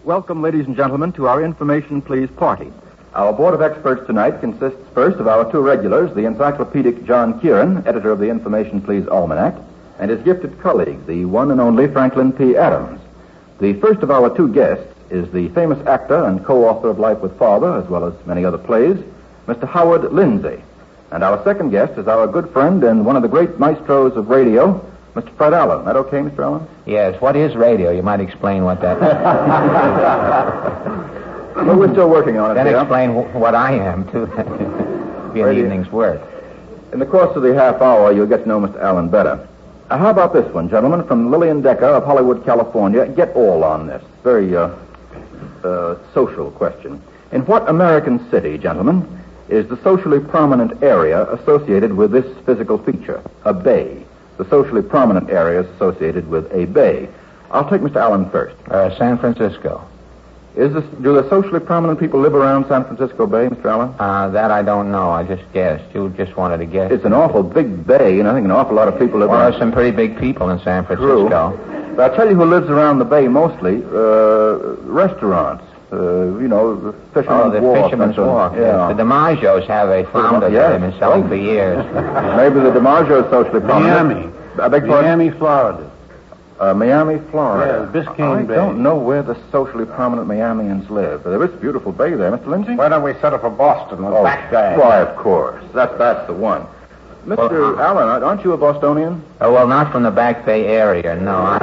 Welcome, ladies and gentlemen, to our Information Please party. Our board of experts tonight consists first of our two regulars, the encyclopedic John Kieran, editor of the Information Please Almanac, and his gifted colleague, the one and only Franklin P. Adams. The first of our two guests is the famous actor and co-author of Life with Father, as well as many other plays, Mr. Howard Lindsay. And our second guest is our good friend and one of the great maestros of radio, Mr. Fred Allen. Is that okay, Mr. Allen? Yes. What is radio? You might explain what that is. Well, we're still working on it. Then explain what I am, too. Be an evening's work. In the course of the half hour, you'll get to know Mr. Allen better. How about this one, gentlemen, from Lillian Decker of Hollywood, California. Get all on this. Very social question. In what American city, gentlemen, is the socially prominent area associated with this physical feature, a bay? The socially prominent area is associated with a bay. I'll take Mr. Allen first. San Francisco. Do the socially prominent people live around San Francisco Bay, Mr. Allen? That I don't know. I just guessed. You just wanted to guess. It's an awful big bay, and I think an awful lot of people live around. Well, there's some pretty big people in San Francisco. True. But I'll tell you who lives around the bay mostly. Restaurants. Fisherman's Wharf. The Fisherman's Wharf. Yeah. The DiMaggios have a flounder that they've been selling for years. Maybe the DiMaggio is socially prominent. Miami. I beg pardon? Miami, Florida. Miami, Florida. Yeah, Biscayne Bay. I don't know where the socially prominent Miamians live. There is a beautiful bay there, Mr. Lindsay. Why don't we settle for Boston with Back Bay? Why, of course. That's the one. Mr. Allen, aren't you a Bostonian? Well, not from the Back Bay area, no.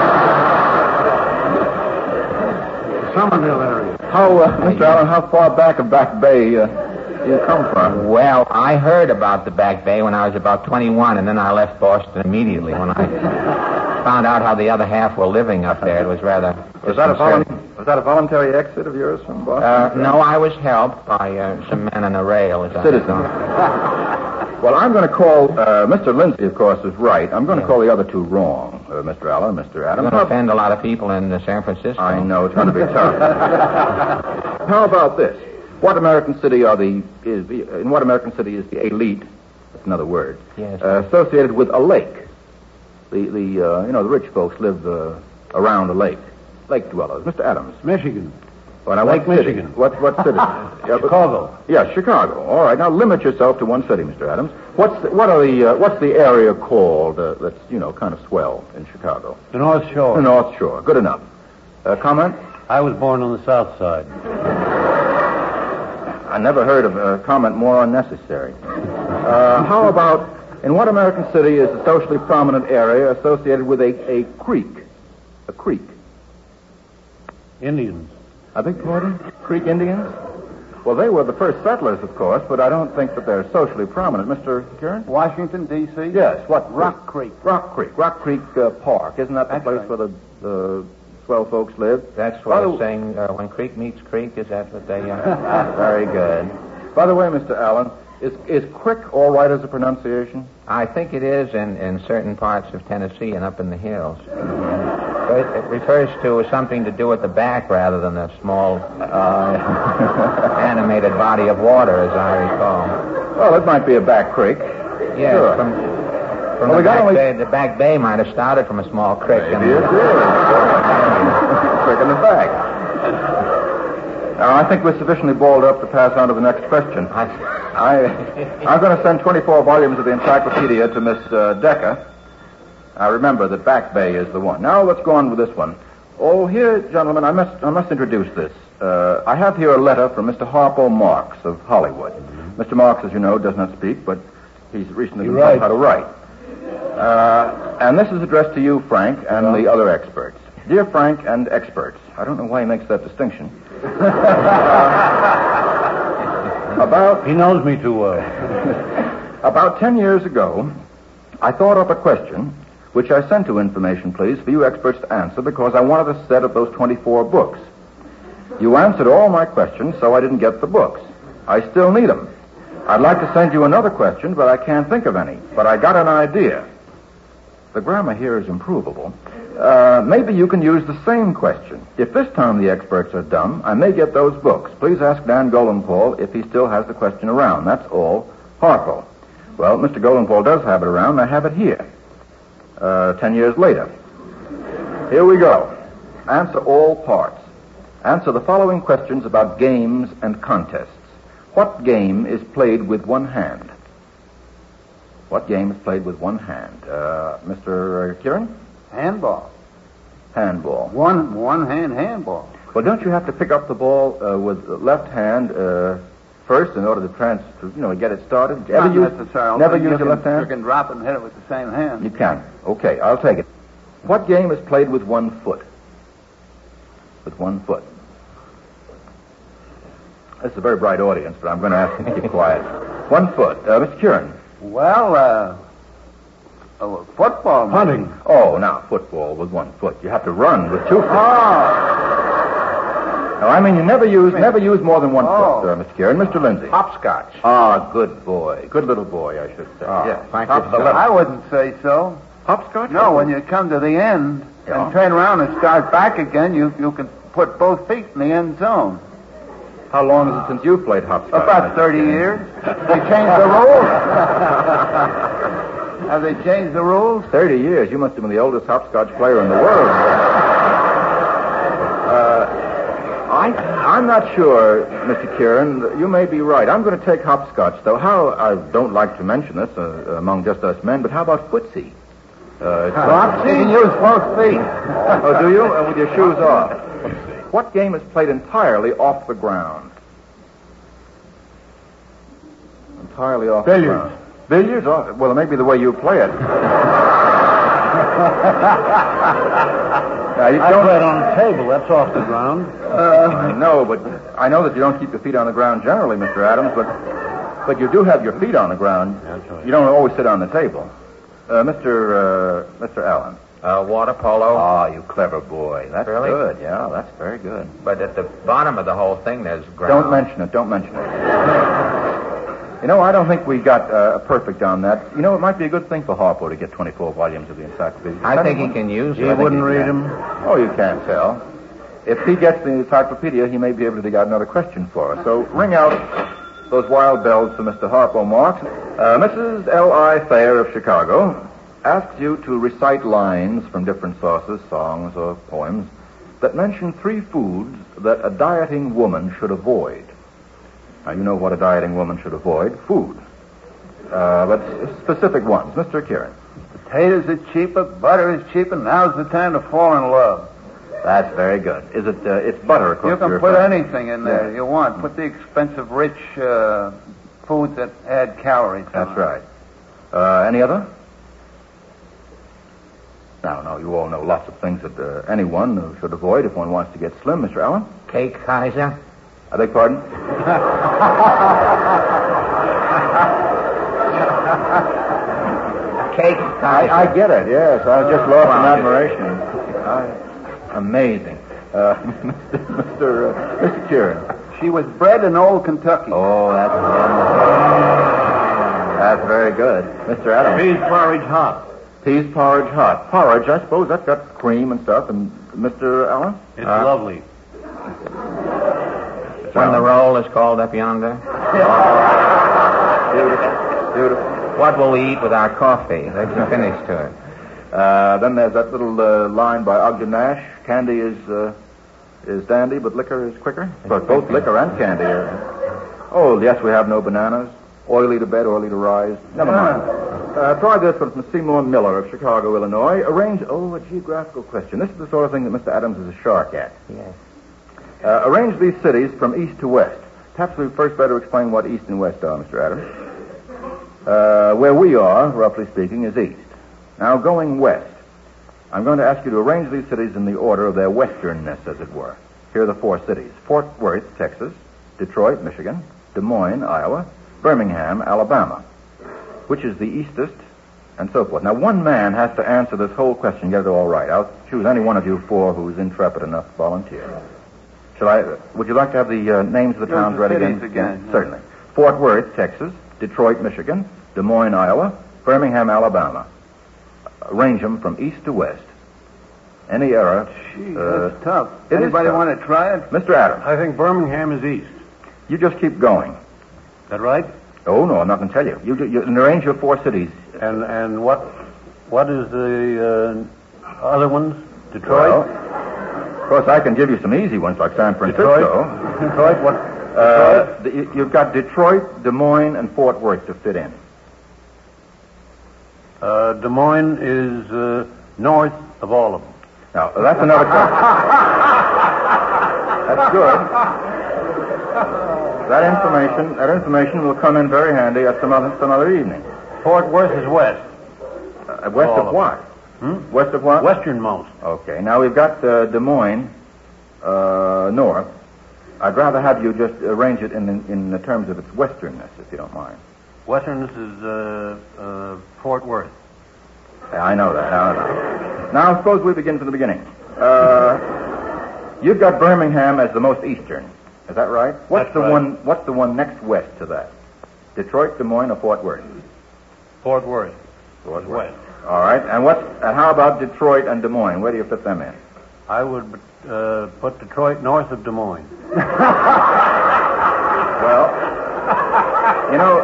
Somerville area. Mr. Allen, how far back of Back Bay you come from? Well, I heard about the Back Bay when I was about 21, and then I left Boston immediately when I found out how the other half were living up there. It was rather... Was that a voluntary exit of yours from Boston? No, I was helped by some men on a rail. Citizens. Well, I'm going to call... Mr. Lindsay, of course, is right. I'm going to call the other two wrong, Mr. Allen, Mr. Adams. You're going to offend a lot of people in San Francisco. I know. It's going to be tough. How about this? In what American city is the elite, that's another word, associated with a lake? The rich folks live around a lake. Lake dwellers. Mr. Adams. Michigan. Well, now, Lake Michigan. What city? Chicago. Yeah, Chicago. All right. Now limit yourself to one city, Mr. Adams. What's the area called that's kind of swell in Chicago? The North Shore. The North Shore. Good enough. Comment? I was born on the South Side. I never heard of a comment more unnecessary. How about, in what American city is the socially prominent area associated with a creek? A creek. Indians. I beg pardon? Creek Indians? Well, they were the first settlers, of course, but I don't think that they're socially prominent. Mr. Kieran? Washington, D.C.? Yes. What? Rock Creek. Rock Creek. Rock Creek Park. Isn't that the place where the swell folks live? That's what I'm saying. When creek meets creek, is that what they... Very good. By the way, Mr. Allen, is crick all right as a pronunciation? I think it is in certain parts of Tennessee and up in the hills. It refers to something to do with the back rather than a small animated body of water, as I recall. Well, it might be a back creek. Yes, sure. From the Back Bay might have started from a small creek. Maybe it did. Creek in the back. Now, I think we're sufficiently balled up to pass on to the next question. I'm going to send 24 volumes of the encyclopedia to Miss Decker. I remember that Back Bay is the one. Now let's go on with this one. Oh, here, gentlemen, I must introduce this. I have here a letter from Mr. Harpo Marx of Hollywood. Mr. Marx, as you know, does not speak, but he's recently been taught how to write. And this is addressed to you, Frank, and the other experts. Dear Frank and experts. I don't know why he makes that distinction. He knows me too well. About 10 years ago, I thought up a question which I sent to Information Please for you experts to answer because I wanted a set of those 24 books. You answered all my questions, so I didn't get the books. I still need them. I'd like to send you another question, but I can't think of any. But I got an idea. The grammar here is improvable. Maybe you can use the same question. If this time the experts are dumb, I may get those books. Please ask Dan Golenpaul if he still has the question around. That's all. Harpo. Well, Mr. Golenpaul does have it around. I have it here. 10 years later. Here we go. Answer all parts. Answer the following questions about games and contests. What game is played with one hand? What game is played with one hand? Mr. Kieran? Handball. Handball. One hand handball. Well, don't you have to pick up the ball with the left hand first in order to get it started? Not necessarily. Never use your left hand? You can drop it and hit it with the same hand. You can. Okay, I'll take it. What game is played with one foot? With one foot. This is a very bright audience, but I'm going to ask you to keep quiet. 1 foot. Mr. Kieran. Well, football. Hunting. Oh, now, football with 1 foot. You have to run with 2 feet. No, I mean, you never use more than 1 foot, Mr. Kieran. Mr. Lindsay. Hopscotch. Ah, good boy. Good little boy, I should say. Yes. I wouldn't say so. Hopscotch? No, when you come to the end and turn around and start back again, you can put both feet in the end zone. How long is it since you played hopscotch? About 30 years. They changed the rules. Have they changed the rules? 30 years. You must have been the oldest hopscotch player in the world. I'm not sure, Mr. Kieran. You may be right. I'm going to take hopscotch, though. I don't like to mention this among just us men, but how about footsie? You can use both feet. Oh, do you? And with your shoes off. What game is played entirely off the ground? Entirely off the ground. Billiards? Oh, well, it may be the way you play it. I play it on a table. That's off the ground. No, but I know that you don't keep your feet on the ground generally, Mr. Adams, but you do have your feet on the ground. That's right. You don't always sit on the table. Mr. Allen. Water polo. Ah, you clever boy. That's Really? good. Yeah, that's very good. But at the bottom of the whole thing, there's ground. Don't mention it. You know, I don't think we got perfect on that. You know, it might be a good thing for Harpo to get 24 volumes of the encyclopedia. I think he can use it. He wouldn't read them. Oh, you can't tell. If he gets the encyclopedia, he may be able to dig out another question for us. So ring out those wild bells for Mr. Harpo Marx. Mrs. L.I. Thayer of Chicago asks you to recite lines from different sources, songs or poems, that mention 3 foods that a dieting woman should avoid. Now, you know what a dieting woman should avoid. Food. But specific ones. Mr. Kieran. Potatoes are cheaper, butter is cheaper, now's the time to fall in love. That's very good. Is it, it's butter, of course. You can put anything in there you want. Put the expensive, rich foods that add calories. That's right. Any other? No, you all know lots of things that anyone should avoid if one wants to get slim. Mr. Allen? Cake, Kaiser. I beg pardon? Cake, Kaiser. I get it, yes. I was just lost in admiration. Amazing. Mr. Kieran. She was bred in old Kentucky. Oh, that's wonderful. That's very good. Mr. Adams. Peas porridge hot. Peas porridge hot. Porridge, I suppose that's got cream and stuff. And Mr. Allen? It's lovely. When the roll is called up yonder. Beautiful. What will we eat with our coffee? There's a finish to it. Then there's that little line by Ogden Nash. Candy is dandy, but liquor is quicker. But both liquor and candy are... Oh, yes, we have no bananas. Oily to bed, oily to rise. Never mind. Try this one from Seymour Miller of Chicago, Illinois. A geographical question. This is the sort of thing that Mr. Adams is a shark at. Yes. Arrange these cities from east to west. Perhaps we first better explain what east and west are, Mr. Adams. Where we are, roughly speaking, is east. Now, going west, I'm going to ask you to arrange these cities in the order of their westernness, as it were. Here are the 4 cities. Fort Worth, Texas. Detroit, Michigan. Des Moines, Iowa. Birmingham, Alabama. Which is the eastest, and so forth. Now, one man has to answer this whole question, get it all right. I'll choose any one of you 4 who's intrepid enough to volunteer. Would you like to have the names of the towns ready again? Certainly. Fort Worth, Texas. Detroit, Michigan. Des Moines, Iowa. Birmingham, Alabama. Arrange them from east to west. Any error. Gee, that's tough. Anybody want to try it? Mr. Adams. I think Birmingham is east. You just keep going. Is that right? Oh, no, I'm not going to tell you. You arrange your 4 cities. And what is the other ones? Detroit? Well, course, I can give you some easy ones like San Francisco. Detroit, what? You've got Detroit, Des Moines, and Fort Worth to fit in. Des Moines is north of all of them. Now, that's another question. That's good. That information will come in very handy at some other evening. Fort Worth is west. West of what? West of what? Westernmost. Okay. Now we've got Des Moines north. I'd rather have you just arrange it in the terms of its westernness, if you don't mind. Westernness is Fort Worth. Yeah, I know that. Now suppose we begin from the beginning. You've got Birmingham as the most eastern. Is that right? What's the one next west to that? Detroit, Des Moines, or Fort Worth? Fort Worth. Fort Worth. West. All right. And how about Detroit and Des Moines? Where do you fit them in? I would put Detroit north of Des Moines. Well, you know,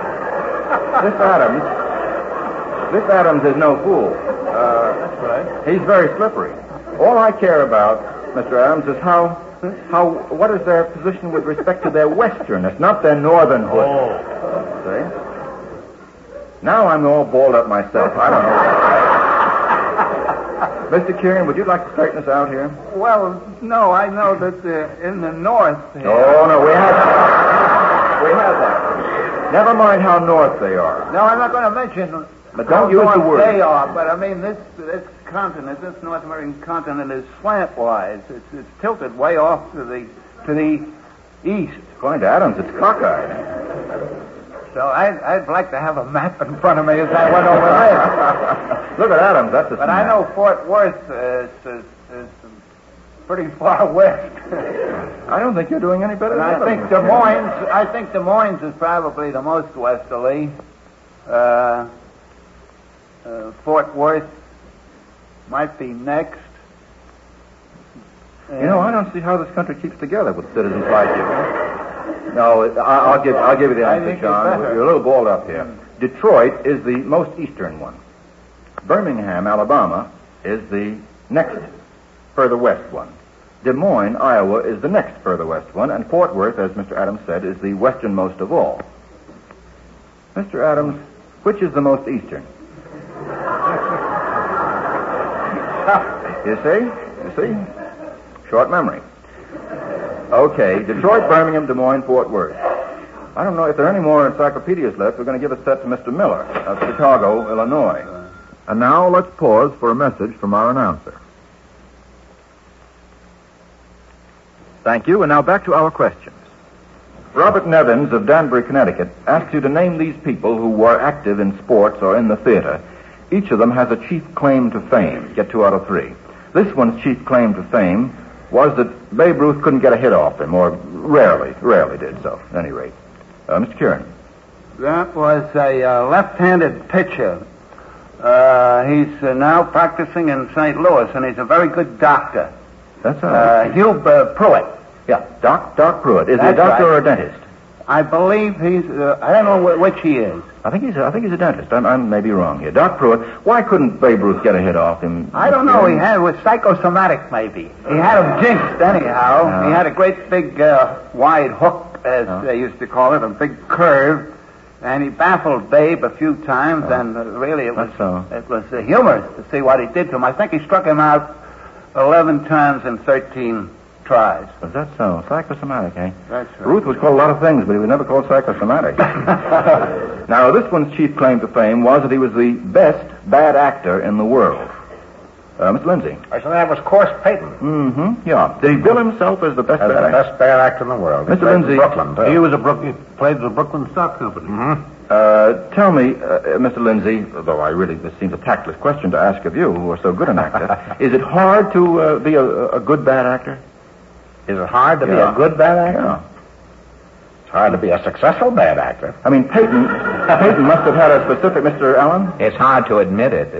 this Adams is no fool. That's right. He's very slippery. All I care about, Mr. Adams, is what is their position with respect to their westernness, not their northernhood. Oh. See? Now I'm all balled up myself. I don't know. Mr. Kieran, would you like to straighten us out here? Well, no, I know that in the north... Oh, no, we have that. Never mind how north they are. No, I'm not going to mention... But don't use the word. They are, but I mean, this continent, this North American continent is slantwise. It's tilted way off to the east. According to Adams, it's cockeyed. So I'd like to have a map in front of me as I went over there. Look at Adams, that's a But I know Fort Worth is pretty far west. I don't think you're doing any better than I think Des Moines is probably the most westerly. Fort Worth might be next. You know, I don't see how this country keeps together with citizens like you. No, I'll give you the answer, John. You're a little balled up here. Detroit is the most eastern one. Birmingham, Alabama, is the next further west one. Des Moines, Iowa, is the next further west one, and Fort Worth, as Mr. Adams said, is the westernmost of all. Mr. Adams, which is the most eastern? You see? Short memory. Okay, Detroit, Birmingham, Des Moines, Fort Worth. I don't know if there are any more encyclopedias left. We're going to give a set to Mr. Miller of Chicago, Illinois. And now let's pause for a message from our announcer. Thank you, and now back to our questions. Robert Nevins of Danbury, Connecticut, asks you to name these people who were active in sports or in the theater. Each of them has a chief claim to fame. Get 2 out of 3. This one's chief claim to fame was that Babe Ruth couldn't get a hit off him, or rarely did so, at any rate. Mr. Kieran. That was a left-handed pitcher. He's now practicing in St. Louis, and he's a very good doctor. That's right. Hugh Pruitt. Yeah, Doc Pruitt. Is he a doctor or a dentist? I believe he's... I don't know which he is. I think he's a dentist. I may be wrong here. Doc Pruitt. Why couldn't Babe Ruth get a hit off him? I don't know. It was psychosomatic, maybe. He had him jinxed anyhow. He had a great big wide hook, as they used to call it, a big curve, and he baffled Babe a few times. And really, it was humorous to see what he did to him. I think he struck him out 11 times in 13 tries. Was that so? Psychosomatic, eh? That's right. Ruth was called a lot of things, but he was never called psychosomatic. Now, this one's chief claim to fame was that he was the best bad actor in the world. Mr. Lindsay. I said that was Course Payton. Mm-hmm, yeah. Did he bill himself as the best bad actor? Best bad actor in the world. Mr. Lindsay. Brooklyn, too. He played the Brooklyn Stock Company. Mm-hmm. Tell me, Mr. Lindsay, though this seems a tactless question to ask of you, who are so good an actor, is it hard to be a good bad actor? Is it hard to be a good bad actor? Yeah. It's hard to be a successful bad actor. I mean, Payton must have had a specific, Mr. Allen? It's hard to admit it.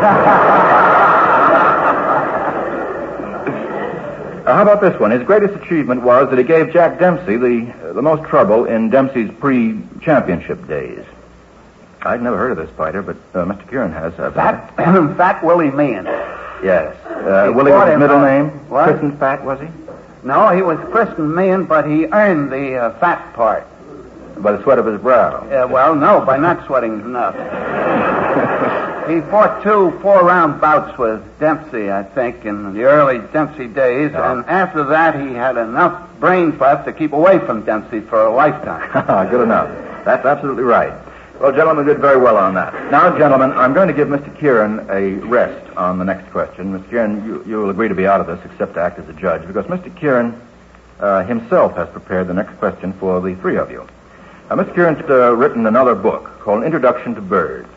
How about this one? His greatest achievement was that he gave Jack Dempsey the most trouble in Dempsey's pre-championship days. I'd never heard of this fighter, but Mr. Kieran has. Fat Willie Meehan. Yes. Willie was his middle name? What? Christened Fat, was he? No, he was christened Meehan, but he earned the fat part. By the sweat of his brow. Well, no, by not sweating enough. He fought 2 4-round bouts with Dempsey, I think, in the early Dempsey days, and after that he had enough brains left to keep away from Dempsey for a lifetime. Good enough. That's absolutely right. Well, gentlemen, did very well on that. Now, gentlemen, I'm going to give Mr. Kieran a rest on the next question. Mr. Kieran, you will agree to be out of this except to act as a judge, because Mr. Kieran himself has prepared the next question for the three of you. Mr. Kieran's written another book called Introduction to Birds,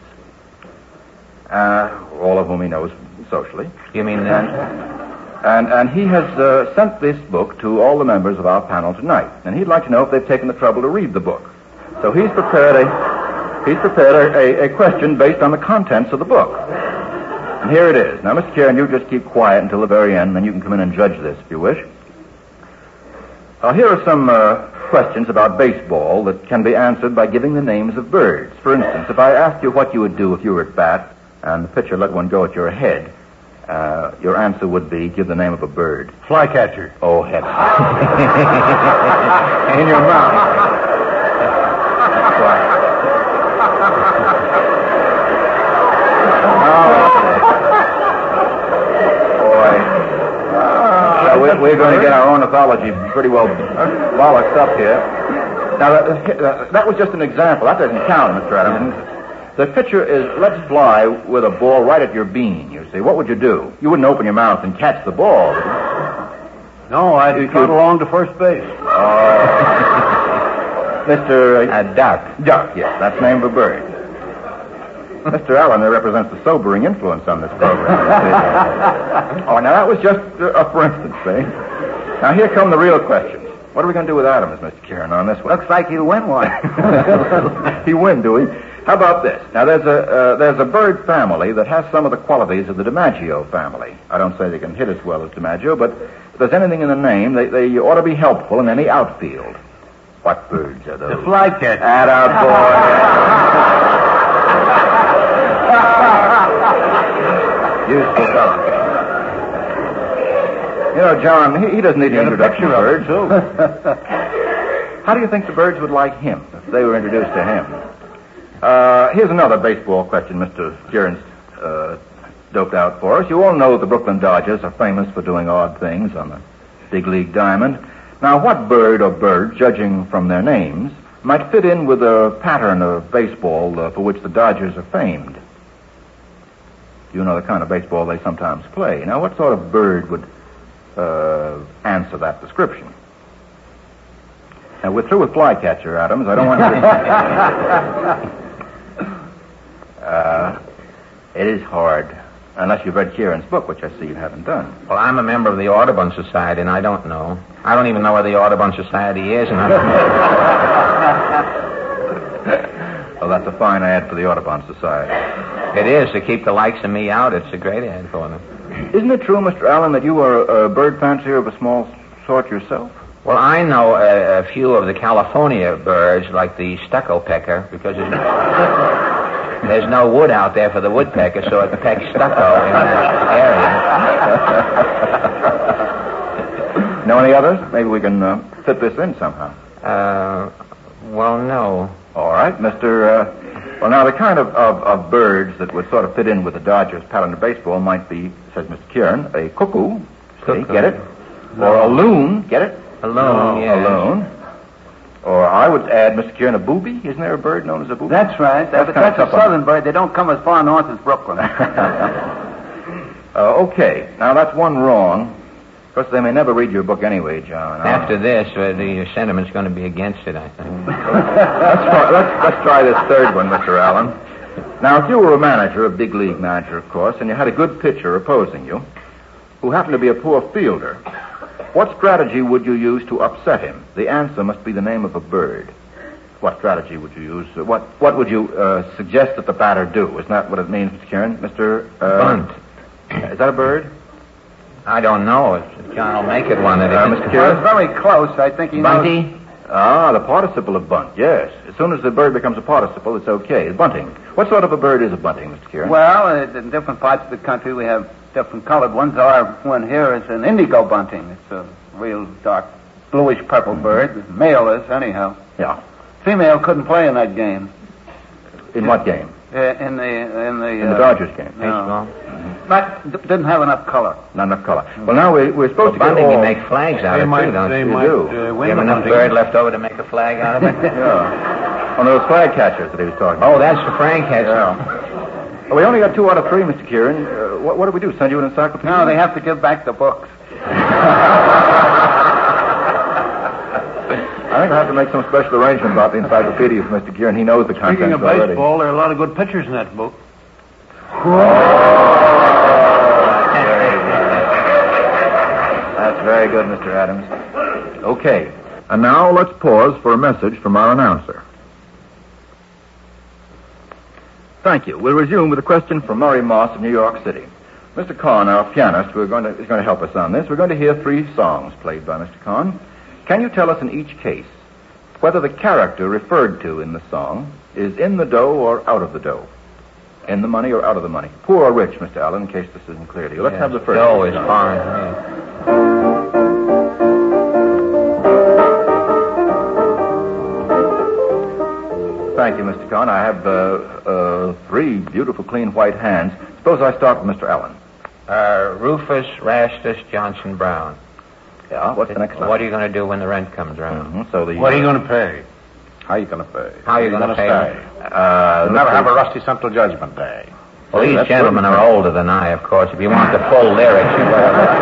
all of whom he knows socially. You mean that? And he has sent this book to all the members of our panel tonight, and he'd like to know if they've taken the trouble to read the book. So he's prepared a question based on the contents of the book. And here it is. Now, Mr. Kieran, you just keep quiet until the very end, and then you can come in and judge this if you wish. Here are some questions about baseball that can be answered by giving the names of birds. For instance, if I asked you what you would do if you were at bat and the pitcher let one go at your head, your answer would be give the name of a bird. Flycatcher. Oh, heavens. In your mouth. That's right. We're going to get our ornithology pretty well bollocked up here. Now, that was just an example. That doesn't count, Mr. Adams. The pitcher is let fly with a ball right at your bean, you see. What would you do? You wouldn't open your mouth and catch the ball. No, I'd trot along to first base. Mr. Duck. Duck, yes. That's the name of a bird. Mr. Allen represents the sobering influence on this program. Now that was just for instance, see? Now here come the real questions. What are we going to do with Adams, Mr. Kieran, on this one? Looks like he'll win one. He win, do we? How about this? Now there's a bird family that has some of the qualities of the DiMaggio family. I don't say they can hit as well as DiMaggio, but if there's anything in the name, they ought to be helpful in any outfield. What birds are those? The flycatcher. That out, boy. Useful fellow. You know, John, he doesn't need an introduction to birds. How do you think the birds would like him if they were introduced to him? Here's another baseball question Mr. Kieran's doped out for us. You all know the Brooklyn Dodgers are famous for doing odd things on the big league diamond. Now, what bird or birds, judging from their names, might fit in with a pattern of baseball for which the Dodgers are famed? You know the kind of baseball they sometimes play. Now, what sort of bird would answer that description? Now, we're through with Flycatcher, Adams. I don't want to... It is hard, unless you've read Kieran's book, which I see you haven't done. Well, I'm a member of the Audubon Society, and I don't know. I don't even know where the Audubon Society is, and I don't know. Well, that's a fine ad for the Audubon Society. It is, to keep the likes of me out. It's a great ad for them. Isn't it true, Mr. Allen, that you are a bird fancier of a small sort yourself? Well, I know a few of the California birds, like the stucco pecker, because there's no wood out there for the woodpecker, so it pecks stucco in that area. Know any others? Maybe we can fit this in somehow. Well, no. All right, Mr. Well, now, the kind of birds that would sort of fit in with the Dodgers' pattern of baseball might be, says Mr. Kieran, a cuckoo. See, get it? No. Or a loon. Get it? A loon, yes. A loon. Or I would add, Mr. Kieran, a booby. Isn't there a bird known as a booby? That's right. That's a southern bird. They don't come as far north as Brooklyn. Okay. Now, that's one wrong. Of course, they may never read your book anyway, John. After this, the sentiment's going to be against it, I think. Let's try this third one, Mr. Allen. Now, if you were a manager, a big league manager, of course, and you had a good pitcher opposing you, who happened to be a poor fielder, what strategy would you use to upset him? The answer must be the name of a bird. What strategy would you use? What would you suggest that the batter do? Isn't that what it means, Mr. Kieran? Bunt. Is that a bird? I don't know. John will make it one. Mr. Kieran? It's very close. I think he knows. Bunty? The participle of bunt, yes. As soon as the bird becomes a participle, it's okay. Bunting. What sort of a bird is a bunting, Mr. Kieran? Well, in different parts of the country, we have different colored ones. Our one here is an indigo bunting. It's a real dark bluish purple bird. The male is, anyhow. Yeah. Female couldn't play in that game. In what game? In the In the Dodgers game. No. Didn't have enough color. Not enough color. Well, now we're supposed to Bunting, get you all... make flags out of it, too, don't you? You might do. win You have the enough hunting. bird left over to make a flag out of it? Yeah. One of those flag catchers that he was talking about. Oh, that's the Frank catcher. Yeah. Well, we only got 2 out of 3, Mr. Kieran. What do we do? Send you an encyclopedia? No, they have to give back the books. I think I'll have to make some special arrangement about the encyclopedia for Mr. Kieran. He knows the contents Speaking of already. baseball, there are a lot of good pitchers in that book. That's very good, Mr. Adams. Okay. And now let's pause for a message from our announcer. Thank you. We'll resume with a question from Murray Moss of New York City. Mr. Kahn, our pianist, is going to help us on this. We're going to hear 3 songs played by Mr. Kahn. Can you tell us in each case whether the character referred to in the song is in the dough or out of the dough? In the money or out of the money? Poor or rich, Mr. Allen, in case this isn't clear to you. Let's have the first. Dough is foreign to me. Thank you, Mr. Kahn. I have 3 beautiful, clean, white hands. Suppose I start with Mr. Allen. Rufus Rastus Johnson Brown. Yeah, what's the next line? What are you going to do when the rent comes around? Mm-hmm. So the What are you going to pay? How are you going to pay? How are you going to pay? You'll never have a rusty central judgment day. Well, these That's gentlemen good. are older than I, of course. If you want the full lyrics, you better let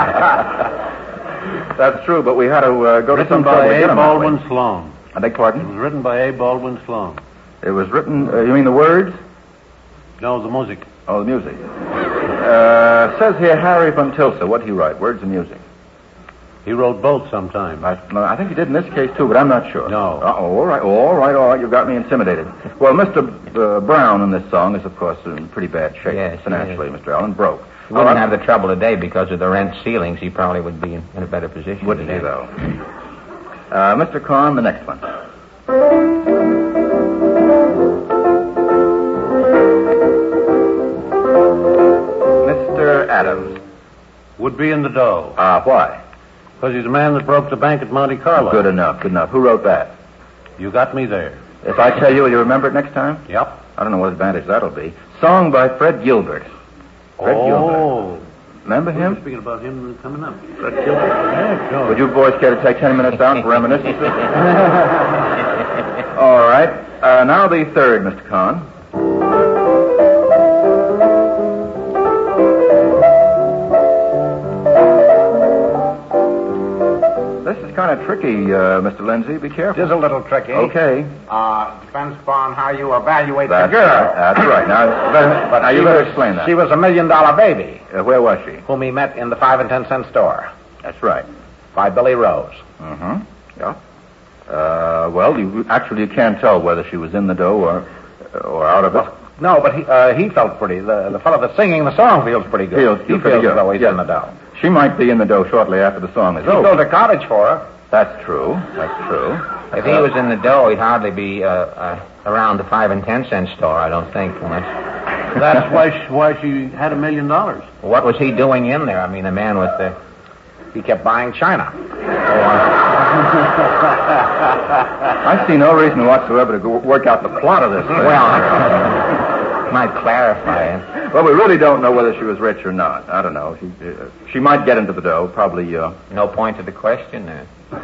them That's true, but we had to go to Written some trouble by to A. get 'em that way. Baldwin Sloan. I beg It pardon? was written by A. Baldwin Sloan. It was written, you mean the words? No, the music. Oh, the music. Says here Harry von Tilsa. What did he write? Words and music. He wrote both sometime. I think he did in this case, too, but I'm not sure. No. All right. You've got me intimidated. Well, Mr. Brown in this song is, of course, in pretty bad shape Yes, financially, Mr. Allen. Broke. He wouldn't have the trouble today because of the rent ceilings. He probably would be in a better position. Wouldn't he, today. though? Mr. Kahn, the next one. Mr. Adams. Would be in the dough. Why? Because he's the man that broke the bank at Monte Carlo. Good enough. Who wrote that? You got me there. If I tell you, will you remember it next time? Yep. I don't know what advantage that'll be. Song by Fred Gilbert. Fred Gilbert. Remember We were him? speaking about him coming up. Fred Gilbert. Yeah, sure. Would you boys care to take 10 minutes out for reminiscences? All right. Now the third, Mr. Kahn. This is kind of tricky, Mr. Lindsay. Be careful. Just a little tricky. Okay. Depends upon how you evaluate That's the girl. right. That's right. Now you better explain that. She was $1 million baby Where was she? whom he met in the 5 and 10 cent store That's right. by Billy Rose. Mm-hmm. Yeah. Well, you can't tell whether she was in the dough or out of it. No, but he felt pretty. The fellow that's singing the song feels pretty good. Feels he pretty feels good. as though he's Yes. in the dough. She might be in the dough shortly after the song is He over. built a cottage for her. That's true. If he was in the dough, he'd hardly be around the 5 and 10 cent store, I don't think. That's why she had $1 million. What was he doing in there? I mean, the man with the... He kept buying china. I see no reason whatsoever to work out the plot of this thing. Well, might clarify it. Well, we really don't know whether she was rich or not. I don't know. She might get into the dough, probably. No point to the question there.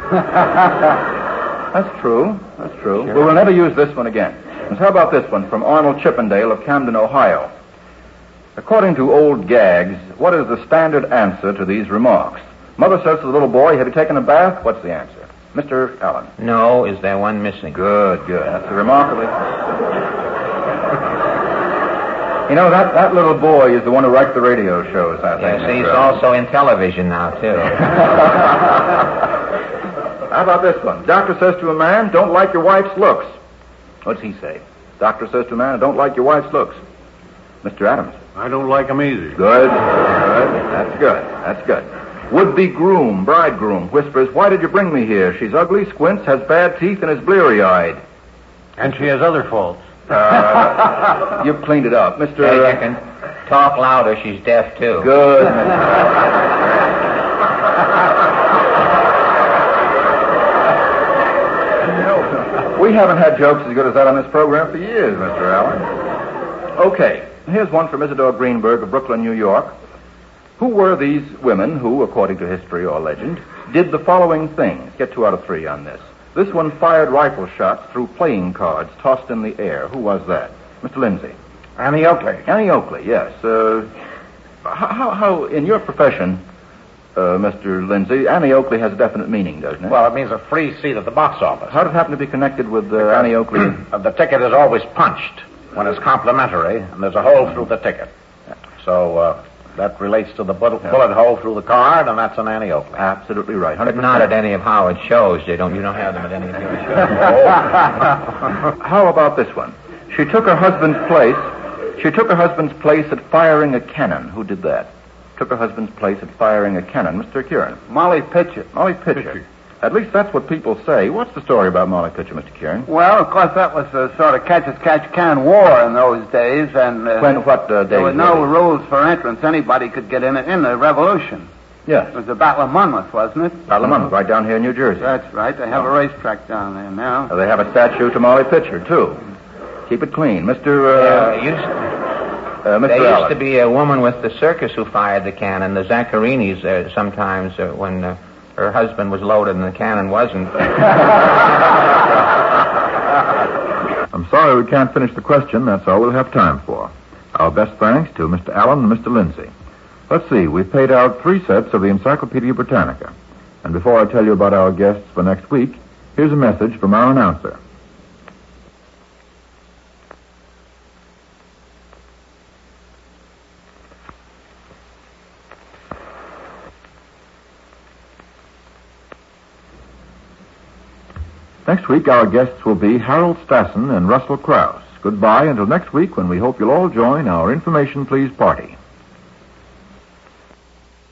That's true. Sure. But we'll never use this one again. And how about this one from Arnold Chippendale of Camden, Ohio? According to old gags, what is the standard answer to these remarks? Mother says to the little boy, "Have you taken a bath?" What's the answer? Mr. Allen. No, is there one missing? Good. That's a remarkably... You know, that little boy is the one who writes the radio shows, I think. Yes, he's also in television now, too. How about this one? Doctor says to a man, "Don't like your wife's looks." What's he say? Doctor says to a man, "I don't like your wife's looks." Mr. Adams. I don't like him either. Good. That's good. Would-be groom, bridegroom, whispers, "Why did you bring me here? She's ugly, squints, has bad teeth, and is bleary-eyed." And she has other faults. You've cleaned it up. Mr. Hey, Dickon. Talk louder. She's deaf, too. Good. We haven't had jokes as good as that on this program for years, Mr. Allen. Okay, here's one from Isidore Greenberg of Brooklyn, New York. Who were these women who, according to history or legend, did the following things? Get 2 out of 3 on this. This one fired rifle shots through playing cards tossed in the air. Who was that? Mr. Lindsay. Annie Oakley. Annie Oakley, yes. How in your profession, Mr. Lindsay, Annie Oakley has a definite meaning, doesn't it? Well, it means a free seat at the box office. How did it happen to be connected with Annie Oakley? The ticket is always punched when it's complimentary, and there's a hole through the ticket. So that relates to the bullet hole through the card, and that's an Annie Oakley. Absolutely right. 100%. But not at any of Howard's shows. You don't have them at any of your shows. How about this one? She took her husband's place at firing a cannon. Who did that? Took her husband's place at firing a cannon. Mr. Kieran. Molly Pitcher. Molly Pitcher. At least that's what people say. What's the story about Molly Pitcher, Mr. Kieran? Well, of course, that was a sort of catch-as-catch-can war in those days, and What days? there were no rules for entrance. Anybody could get in the Revolution. Yes. It was the Battle of Monmouth, wasn't it? Battle of Monmouth, right down here in New Jersey. That's right. They have a racetrack down there now. They have a statue to Molly Pitcher, too. Keep it clean. Mr. There used Allen. to be a woman with the circus who fired the cannon. The Zaccarinis, sometimes when her husband was loaded and the cannon wasn't. I'm sorry we can't finish the question. That's all we'll have time for. Our best thanks to Mr. Allen and Mr. Lindsay. Let's see. We've paid out 3 sets of the Encyclopedia Britannica. And before I tell you about our guests for next week, here's a message from our announcer. Next week, our guests will be Harold Stassen and Russell Krauss. Goodbye until next week, when we hope you'll all join our Information Please party.